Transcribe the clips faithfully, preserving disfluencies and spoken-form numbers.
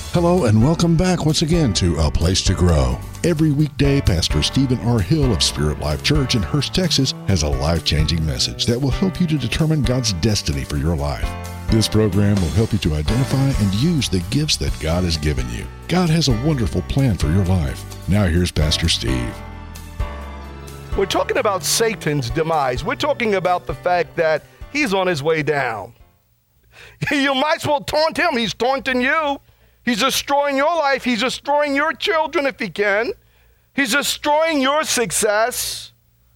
Hello and welcome back once again to A Place to Grow. Every weekday, Pastor Stephen R. Hill of Spirit Life Church in Hurst, Texas, has a life-changing message that will help you to determine God's destiny for your life. This program will help you to identify and use the gifts that God has given you. God has a wonderful plan for your life. Now here's Pastor Steve. We're talking about Satan's demise. We're talking about the fact that he's on his way down. You might as well taunt him. He's taunting you. He's destroying your life. He's destroying your children if he can. He's destroying your success.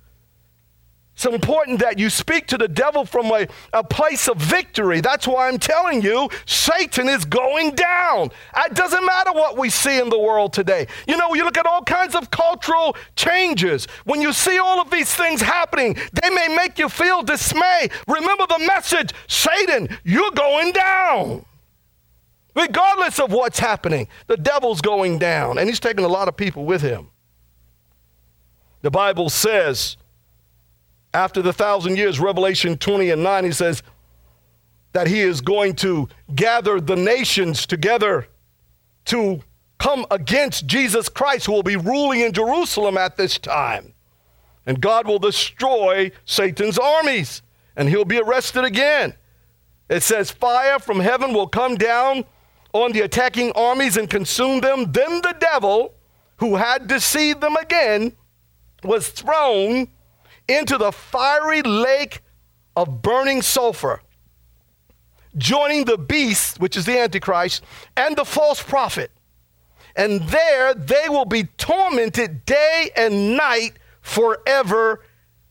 It's important that you speak to the devil from a, a place of victory. That's why I'm telling you, Satan is going down. It doesn't matter what we see in the world today. You know, you look at all kinds of cultural changes. When you see all of these things happening, they may make you feel dismay. Remember the message, Satan, you're going down. Regardless of what's happening, the devil's going down, and he's taking a lot of people with him. The Bible says, after the thousand years, Revelation twenty and nine, he says that he is going to gather the nations together to come against Jesus Christ, who will be ruling in Jerusalem at this time. And God will destroy Satan's armies, and he'll be arrested again. It says fire from heaven will come down on the attacking armies and consume them. Then the devil, who had deceived them again, was thrown into the fiery lake of burning sulfur, joining the beast, which is the Antichrist, and the false prophet. And there they will be tormented day and night forever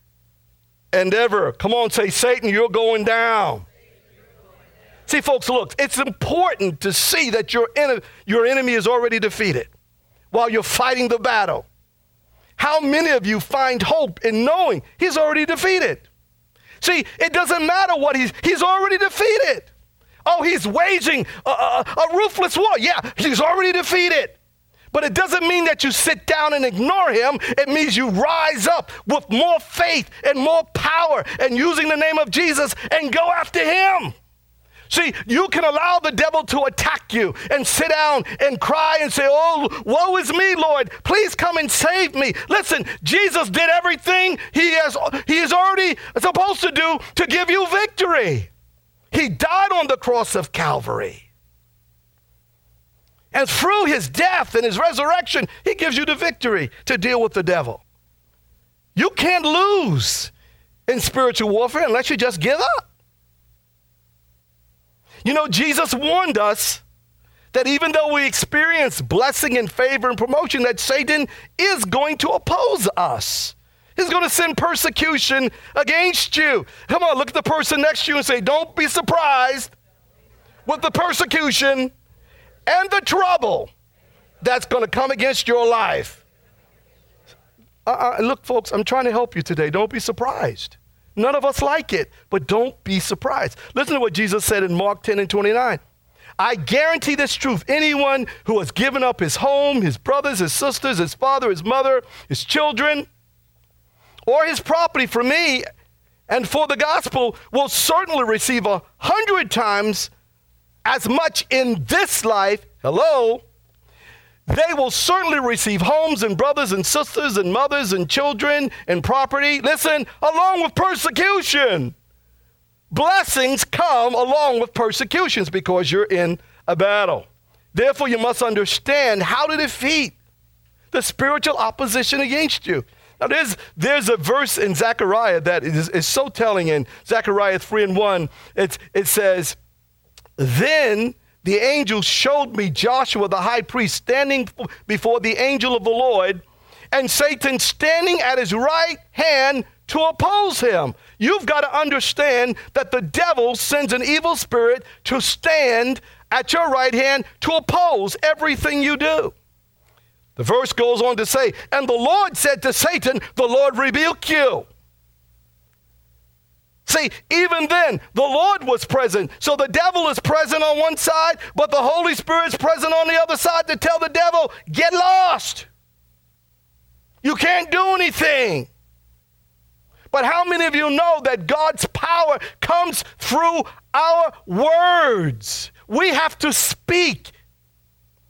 and ever. Come on, say, Satan, you're going down. See, folks, look, it's important to see that your, en- your enemy is already defeated while you're fighting the battle. How many of you find hope in knowing he's already defeated? See, it doesn't matter what he's, he's already defeated. Oh, he's waging a, a, a ruthless war. Yeah, he's already defeated. But it doesn't mean that you sit down and ignore him. It means you rise up with more faith and more power and using the name of Jesus and go after him. See, you can allow the devil to attack you and sit down and cry and say, oh, woe is me, Lord. Please come and save me. Listen, Jesus did everything he has, he is already supposed to do to give you victory. He died on the cross of Calvary. And through his death and his resurrection, he gives you the victory to deal with the devil. You can't lose in spiritual warfare unless you just give up. You know, Jesus warned us that even though we experience blessing and favor and promotion, that Satan is going to oppose us. He's going to send persecution against you. Come on, look at the person next to you and say, don't be surprised with the persecution and the trouble that's going to come against your life. Uh, uh, look, folks, I'm trying to help you today. Don't be surprised. None of us like it, but don't be surprised. Listen to what Jesus said in Mark ten and twenty-nine. I guarantee this truth. Anyone who has given up his home, his brothers, his sisters, his father, his mother, his children, or his property for me and for the gospel will certainly receive a hundred times as much in this life. Hello. They will certainly receive homes and brothers and sisters and mothers and children and property. Listen, along with persecution. Blessings come along with persecutions because you're in a battle. Therefore, you must understand how to defeat the spiritual opposition against you. Now, there's, there's a verse in Zechariah that is, is so telling. In Zechariah three and one, it's, it says, then the angel showed me Joshua the high priest standing before the angel of the Lord, and Satan standing at his right hand to oppose him. You've got to understand that the devil sends an evil spirit to stand at your right hand to oppose everything you do. The verse goes on to say, and the Lord said to Satan, the Lord rebuke you. See, even then, the Lord was present. So the devil is present on one side, but the Holy Spirit is present on the other side to tell the devil, get lost. You can't do anything. But how many of you know that God's power comes through our words? We have to speak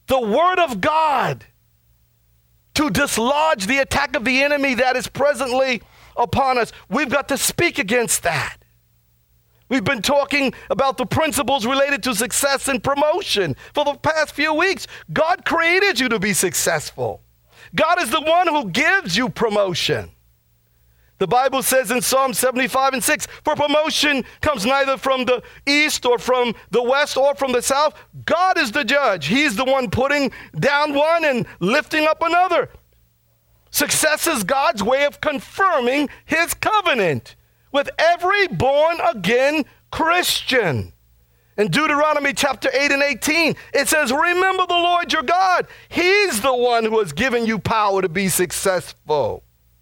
the word of God to dislodge the attack of the enemy that is presently upon us. We've got to speak against that. We've been talking about the principles related to success and promotion for the past few weeks. God created you to be successful. God is the one who gives you promotion. The Bible says in Psalm seventy-five and six, for promotion comes neither from the east or from the west or from the south. God is the judge. He's the one putting down one and lifting up another. Success is God's way of confirming his covenant with every born-again Christian. In Deuteronomy chapter eight and eighteen, it says, remember the Lord your God. He's the one who has given you power to be successful.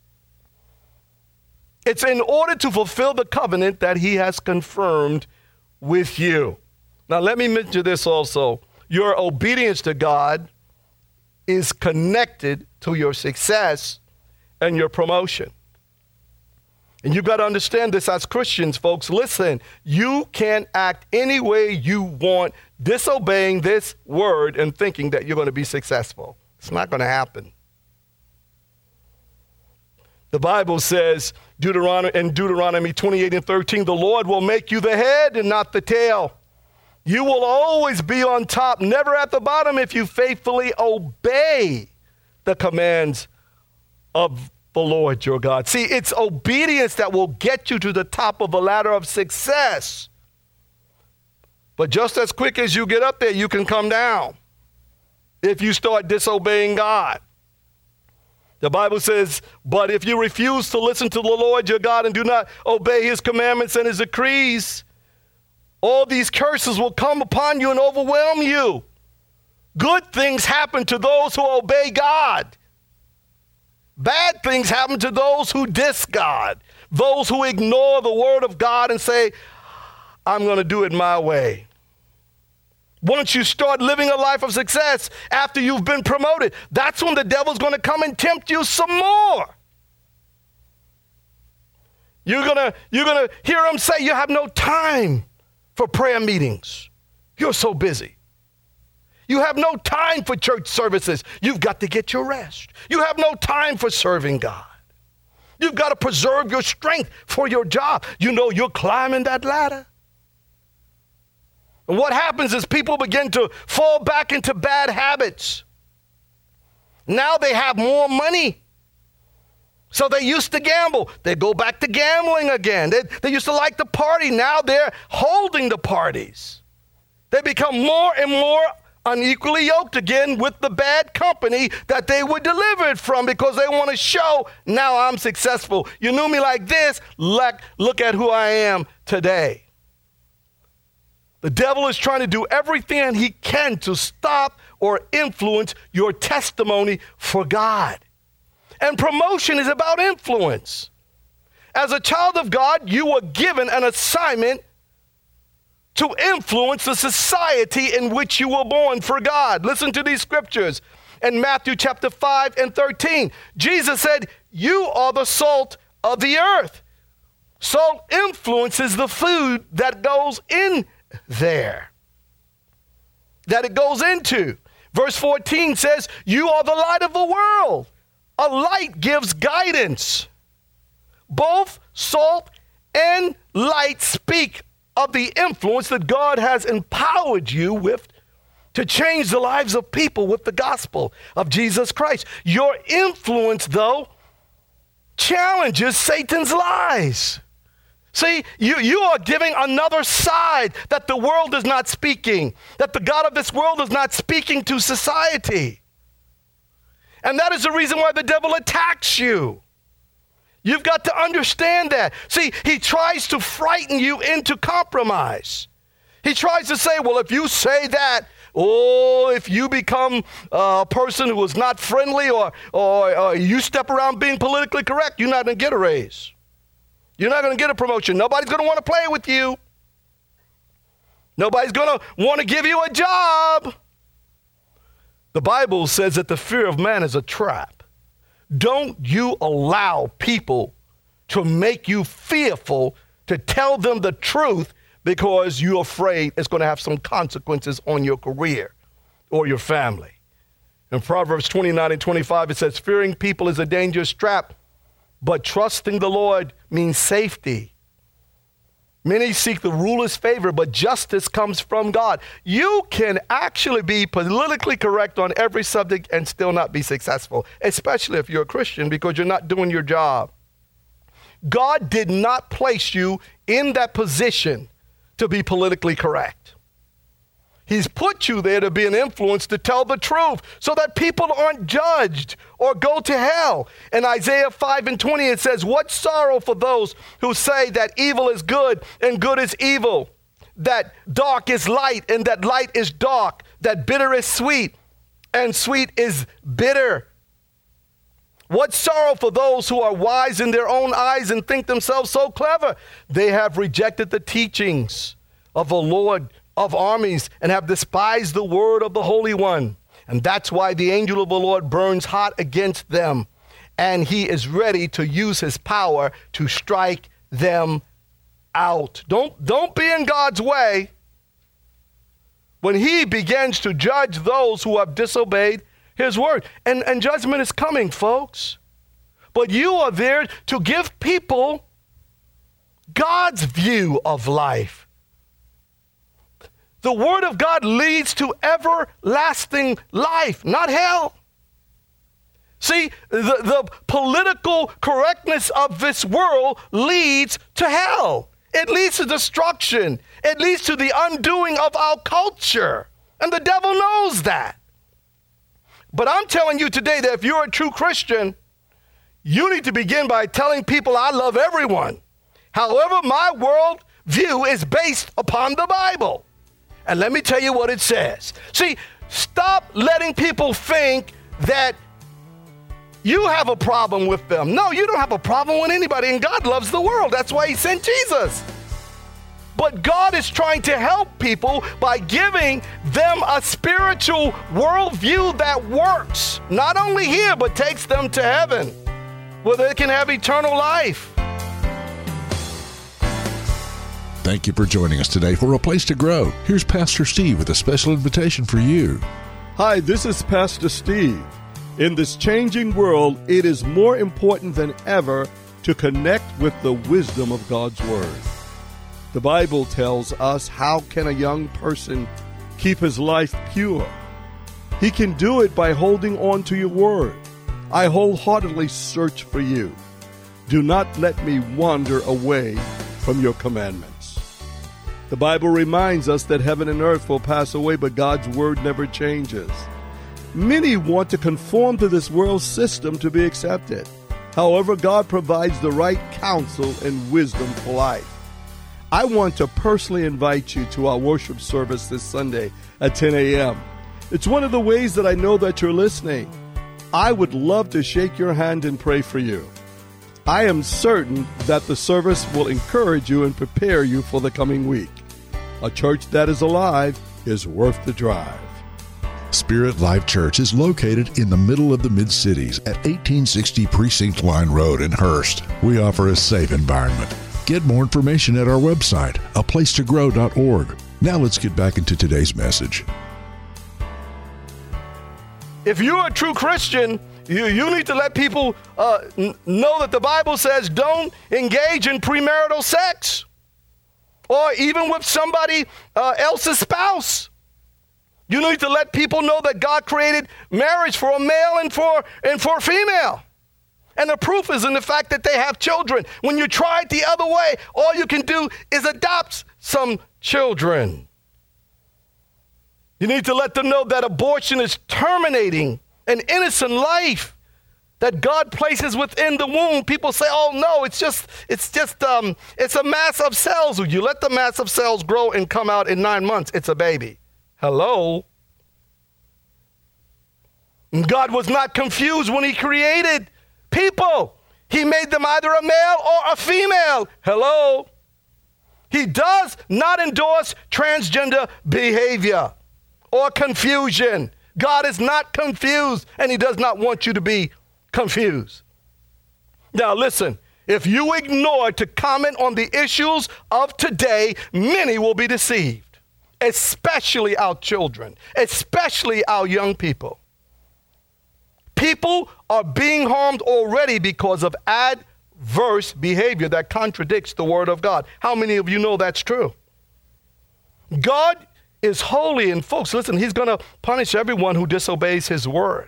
It's in order to fulfill the covenant that he has confirmed with you. Now, let me mention this also. Your obedience to God is connected to your success and your promotion. And you've got to understand this as Christians, folks. Listen, you can't act any way you want, disobeying this word and thinking that you're going to be successful. It's not going to happen. The Bible says Deuteronomy, in Deuteronomy twenty-eight and thirteen, the Lord will make you the head and not the tail. You will always be on top, never at the bottom, if you faithfully obey the commands of the Lord your God. See, it's obedience that will get you to the top of the ladder of success. But just as quick as you get up there, you can come down if you start disobeying God. The Bible says, but if you refuse to listen to the Lord your God and do not obey his commandments and his decrees, all these curses will come upon you and overwhelm you. Good things happen to those who obey God. Bad things happen to those who diss God, those who ignore the word of God and say, I'm going to do it my way. Once you start living a life of success after you've been promoted, that's when the devil's going to come and tempt you some more. You're going to you're going to hear him say you have no time for prayer meetings. You're so busy. You have no time for church services. You've got to get your rest. You have no time for serving God. You've got to preserve your strength for your job. You know you're climbing that ladder. And what happens is people begin to fall back into bad habits. Now they have more money. So they used to gamble. They go back to gambling again. They, they used to like to party. Now they're holding the parties. They become more and more unequally yoked again with the bad company that they were delivered from because they want to show, now I'm successful. You knew me like this. Look, look at who I am today. The devil is trying to do everything he can to stop or influence your testimony for God. And promotion is about influence. As a child of God, you were given an assignment to influence the society in which you were born for God. Listen to these scriptures. In Matthew chapter five and thirteen, Jesus said, you are the salt of the earth. Salt influences the food that goes in there, that it goes into. Verse fourteen says, you are the light of the world. A light gives guidance. Both salt and light speak of the influence that God has empowered you with to change the lives of people with the gospel of Jesus Christ. Your influence, though, challenges Satan's lies. See, you, you are giving another side that the world is not speaking, that the God of this world is not speaking to society. And that is the reason why the devil attacks you. You've got to understand that. See, he tries to frighten you into compromise. He tries to say, well, if you say that, oh, if you become a person who is not friendly or, or, or you step around being politically correct, you're not going to get a raise. You're not going to get a promotion. Nobody's going to want to play with you. Nobody's going to want to give you a job. The Bible says that the fear of man is a trap. Don't you allow people to make you fearful to tell them the truth because you're afraid it's going to have some consequences on your career or your family. In Proverbs twenty-nine and twenty-five, it says, fearing people is a dangerous trap, but trusting the Lord means safety. Many seek the ruler's favor, but justice comes from God. You can actually be politically correct on every subject and still not be successful, especially if you're a Christian, because you're not doing your job. God did not place you in that position to be politically correct. He's put you there to be an influence to tell the truth so that people aren't judged or go to hell. In Isaiah five and twenty, it says, what sorrow for those who say that evil is good and good is evil, that dark is light and that light is dark, that bitter is sweet and sweet is bitter. What sorrow for those who are wise in their own eyes and think themselves so clever. They have rejected the teachings of the Lord of armies and have despised the word of the Holy One. And that's why the angel of the Lord burns hot against them, and he is ready to use his power to strike them out. Don't, don't be in God's way when he begins to judge those who have disobeyed his word. And, and judgment is coming, folks. But you are there to give people God's view of life. The word of God leads to everlasting life, not hell. See, the, the political correctness of this world leads to hell. It leads to destruction. It leads to the undoing of our culture. And the devil knows that. But I'm telling you today that if you're a true Christian, you need to begin by telling people I love everyone. However, my world view is based upon the Bible. And let me tell you what it says. See, stop letting people think that you have a problem with them. No, you don't have a problem with anybody, and God loves the world. That's why he sent Jesus. But God is trying to help people by giving them a spiritual worldview that works, not only here, but takes them to heaven, where they can have eternal life. Thank you for joining us today for A Place to Grow. Here's Pastor Steve with a special invitation for you. Hi, this is Pastor Steve. In this changing world, it is more important than ever to connect with the wisdom of God's Word. The Bible tells us, how can a young person keep his life pure? He can do it by holding on to your Word. I wholeheartedly search for you. Do not let me wander away from your commandments. The Bible reminds us that heaven and earth will pass away, but God's word never changes. Many want to conform to this world system to be accepted. However, God provides the right counsel and wisdom for life. I want to personally invite you to our worship service this Sunday at ten a.m. It's one of the ways that I know that you're listening. I would love to shake your hand and pray for you. I am certain that the service will encourage you and prepare you for the coming week. A church that is alive is worth the drive. Spirit Life Church is located in the middle of the Mid-Cities at eighteen sixty Precinct Line Road in Hurst. We offer a safe environment. Get more information at our website, a place to grow dot org. Now let's get back into today's message. If you're a true Christian, You, you need to let people uh, n- know that the Bible says don't engage in premarital sex or even with somebody uh, else's spouse. You need to let people know that God created marriage for a male and for and for a female. And the proof is in the fact that they have children. When you try it the other way, all you can do is adopt some children. You need to let them know that abortion is terminating an innocent life that God places within the womb. People say, oh no, it's just, it's just, um, it's a mass of cells. You let the mass of cells grow and come out in nine months, it's a baby. Hello? And God was not confused when he created people. He made them either a male or a female. Hello? He does not endorse transgender behavior or confusion. God is not confused, and he does not want you to be confused. Now listen, if you ignore to comment on the issues of today, many will be deceived, especially our children, especially our young people. People are being harmed already because of adverse behavior that contradicts the word of God. How many of you know that's true? God is holy, and folks, listen, he's going to punish everyone who disobeys his word.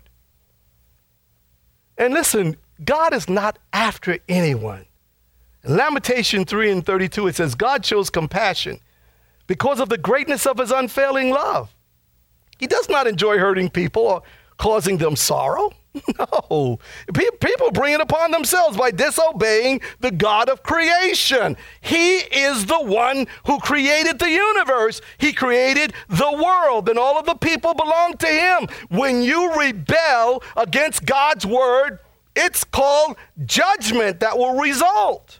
And listen, God is not after anyone. In Lamentation three and thirty-two, it says, God shows compassion because of the greatness of his unfailing love. He does not enjoy hurting people or causing them sorrow. No. People bring it upon themselves by disobeying the God of creation. He is the one who created the universe. He created the world, and all of the people belong to him. When you rebel against God's word, it's called judgment that will result.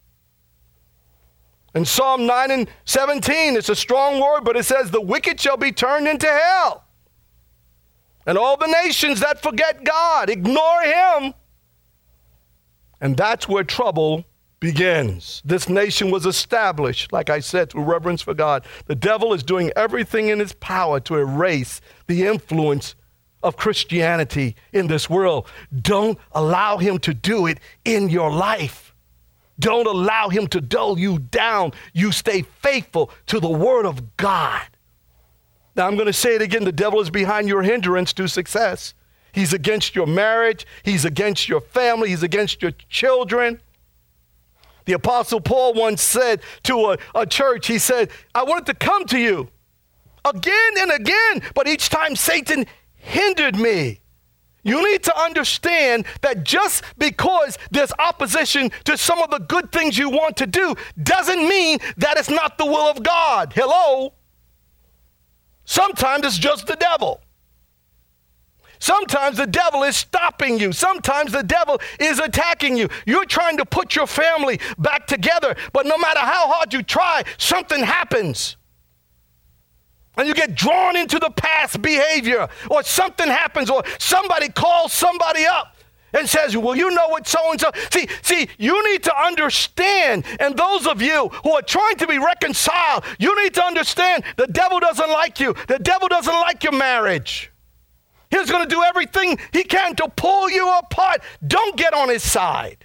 In Psalm nine and seventeen, it's a strong word, but it says, the wicked shall be turned into hell. And all the nations that forget God, ignore him. And that's where trouble begins. This nation was established, like I said, through reverence for God. The devil is doing everything in his power to erase the influence of Christianity in this world. Don't allow him to do it in your life. Don't allow him to dull you down. You stay faithful to the word of God. Now, I'm going to say it again. The devil is behind your hindrance to success. He's against your marriage. He's against your family. He's against your children. The Apostle Paul once said to a, a church, he said, I wanted to come to you again and again, but each time Satan hindered me. You need to understand that just because there's opposition to some of the good things you want to do doesn't mean that it's not the will of God. Hello? Sometimes it's just the devil. Sometimes the devil is stopping you. Sometimes the devil is attacking you. You're trying to put your family back together, but no matter how hard you try, something happens. And you get drawn into the past behavior, or something happens, or somebody calls somebody up and says, well, you know what so-and-so. See, see, you need to understand, and those of you who are trying to be reconciled, you need to understand the devil doesn't like you. The devil doesn't like your marriage. He's going to do everything he can to pull you apart. Don't get on his side.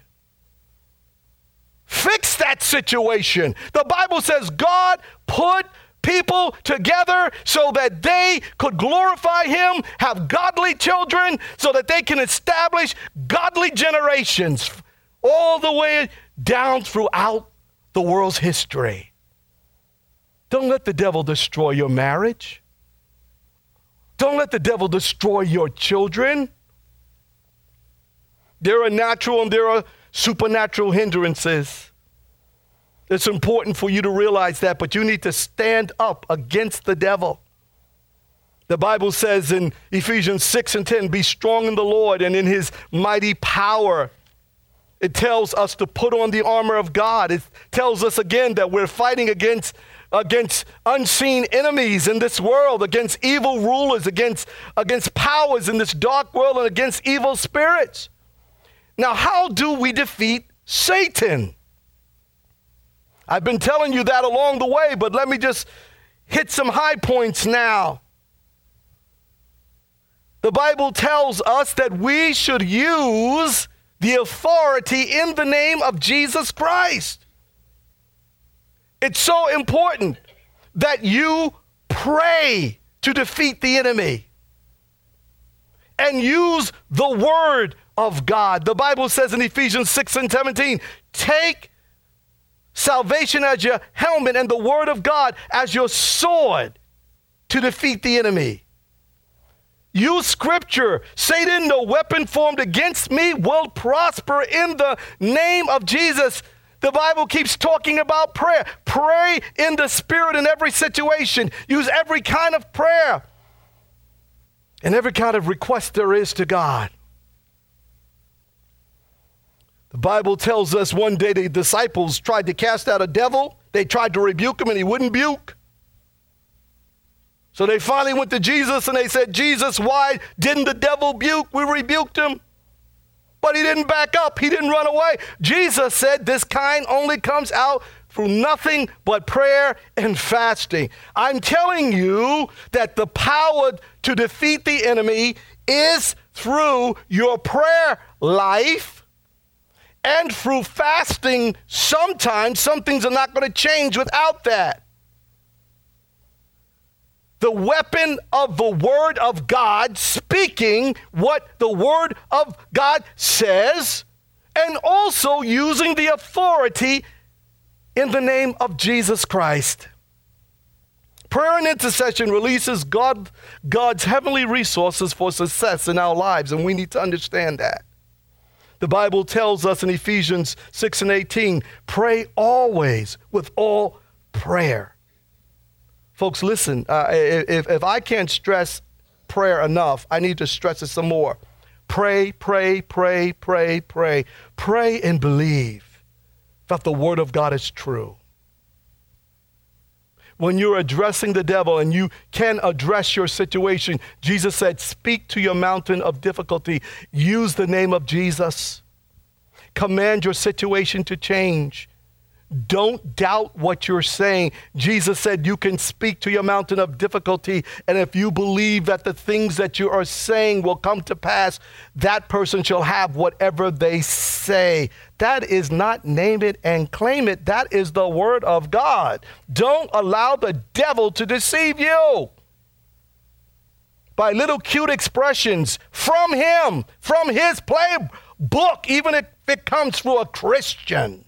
Fix that situation. The Bible says God put people together so that they could glorify him, have godly children, so that they can establish godly generations all the way down throughout the world's history. Don't let the devil destroy your marriage. Don't let the devil destroy your children. There are natural and there are supernatural hindrances. It's important for you to realize that, but you need to stand up against the devil. The Bible says in Ephesians six and ten, be strong in the Lord and in his mighty power. It tells us to put on the armor of God. It tells us again that we're fighting against, against unseen enemies in this world, against evil rulers, against, against powers in this dark world, and against evil spirits. Now, how do we defeat Satan? I've been telling you that along the way, but let me just hit some high points now. The Bible tells us that we should use the authority in the name of Jesus Christ. It's so important that you pray to defeat the enemy and use the word of God. The Bible says in Ephesians six and seventeen, take salvation as your helmet and the word of God as your sword to defeat the enemy. Use scripture. Satan, no weapon formed against me will prosper in the name of Jesus. The Bible keeps talking about prayer. Pray in the Spirit in every situation. Use every kind of prayer and every kind of request there is to God. The Bible tells us one day the disciples tried to cast out a devil. They tried to rebuke him and he wouldn't buke. So they finally went to Jesus and they said, Jesus, why didn't the devil buke? We rebuked him. But he didn't back up. He didn't run away. Jesus said this kind only comes out through nothing but prayer and fasting. I'm telling you that the power to defeat the enemy is through your prayer life and through fasting. Sometimes some things are not going to change without that. The weapon of the Word of God, speaking what the Word of God says, and also using the authority in the name of Jesus Christ. Prayer and intercession releases God, God's heavenly resources for success in our lives, and we need to understand that. The Bible tells us in Ephesians six and eighteen, pray always with all prayer. Folks, listen, uh, if, if I can't stress prayer enough, I need to stress it some more. Pray, pray, pray, pray, pray. Pray and believe that the Word of God is true. When you're addressing the devil and you can address your situation, Jesus said, speak to your mountain of difficulty. Use the name of Jesus. Command your situation to change. Don't doubt what you're saying. Jesus said you can speak to your mountain of difficulty, and if you believe that the things that you are saying will come to pass, that person shall have whatever they say. That is not name it and claim it. That is the Word of God. Don't allow the devil to deceive you by little cute expressions from him, from his playbook, even if it comes through a Christian.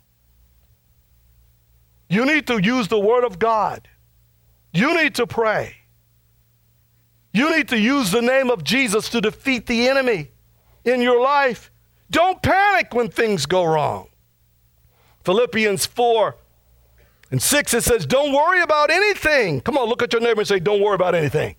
You need to use the Word of God. You need to pray. You need to use the name of Jesus to defeat the enemy in your life. Don't panic when things go wrong. Philippians four and six, it says, don't worry about anything. Come on, look at your neighbor and say, don't worry about anything.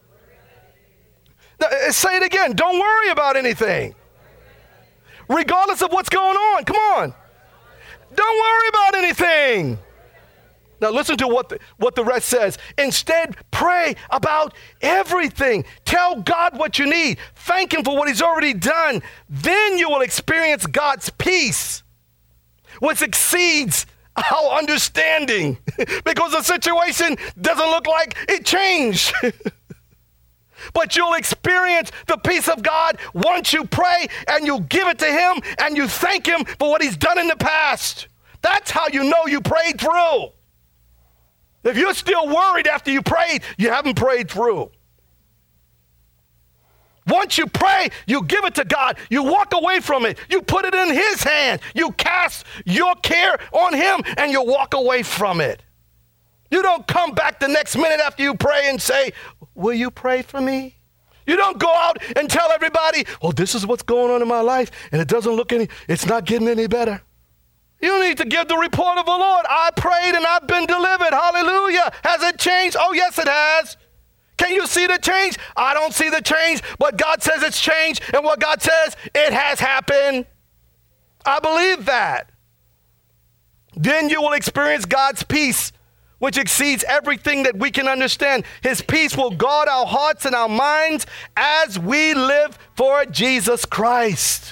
Now, say it again. Don't worry about anything. Regardless of what's going on. Come on. Don't worry about anything. Now listen to what the, what the rest says. Instead, pray about everything. Tell God what you need. Thank Him for what He's already done. Then you will experience God's peace, which exceeds our understanding, because the situation doesn't look like it changed. But you'll experience the peace of God once you pray and you give it to Him and you thank Him for what He's done in the past. That's how you know you prayed through. If you're still worried after you prayed, you haven't prayed through. Once you pray, you give it to God. You walk away from it. You put it in His hand. You cast your care on Him and you walk away from it. You don't come back the next minute after you pray and say, will you pray for me? You don't go out and tell everybody, oh, this is what's going on in my life, and it doesn't look any, it's not getting any better. You need to give the report of the Lord. I prayed and I've been delivered. Hallelujah. Has it changed? Oh, yes, it has. Can you see the change? I don't see the change, but God says it's changed, and what God says, it has happened. I believe that. Then you will experience God's peace, which exceeds everything that we can understand. His peace will guard our hearts and our minds as we live for Jesus Christ.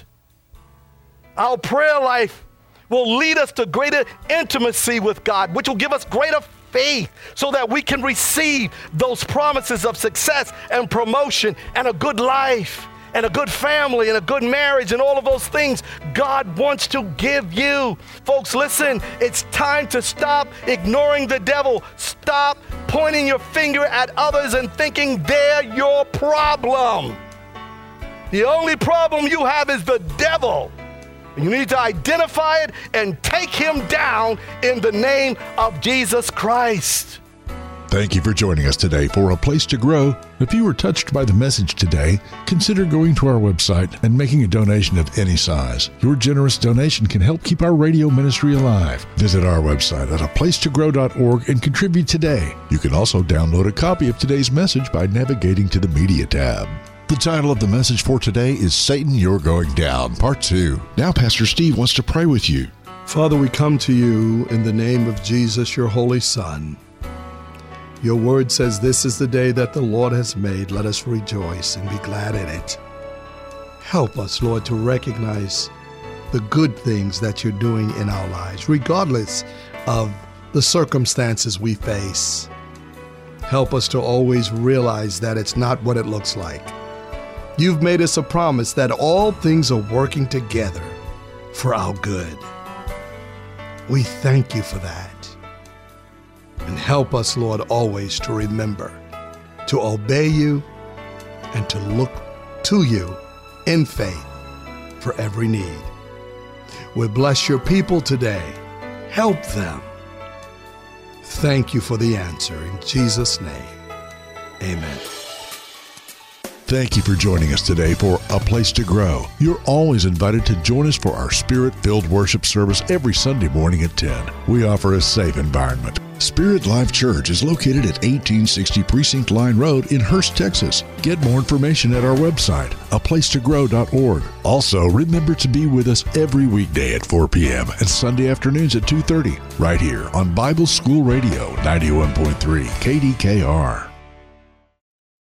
Our prayer life will lead us to greater intimacy with God, which will give us greater faith so that we can receive those promises of success and promotion and a good life and a good family and a good marriage and all of those things God wants to give you. Folks, listen, it's time to stop ignoring the devil. Stop pointing your finger at others and thinking they're your problem. The only problem you have is the devil. You need to identify it and take him down in the name of Jesus Christ. Thank you for joining us today for A Place to Grow. If you were touched by the message today, consider going to our website and making a donation of any size. Your generous donation can help keep our radio ministry alive. Visit our website at a place to grow dot org and contribute today. You can also download a copy of today's message by navigating to the Media tab. The title of the message for today is Satan, You're Going Down, Part two. Now Pastor Steve wants to pray with you. Father, we come to you in the name of Jesus, your holy Son. Your word says, this is the day that the Lord has made. Let us rejoice and be glad in it. Help us, Lord, to recognize the good things that you're doing in our lives, regardless of the circumstances we face. Help us to always realize that it's not what it looks like. You've made us a promise that all things are working together for our good. We thank you for that. And help us, Lord, always to remember to obey you and to look to you in faith for every need. We bless your people today. Help them. Thank you for the answer. In Jesus' name, amen. Thank you for joining us today for A Place to Grow. You're always invited to join us for our Spirit-filled worship service every Sunday morning at ten. We offer a safe environment. Spirit Life Church is located at eighteen sixty Precinct Line Road in Hurst, Texas. Get more information at our website, a place to grow dot org. Also, remember to be with us every weekday at four p.m. and Sunday afternoons at two thirty, right here on Bible School Radio ninety-one point three K D K R.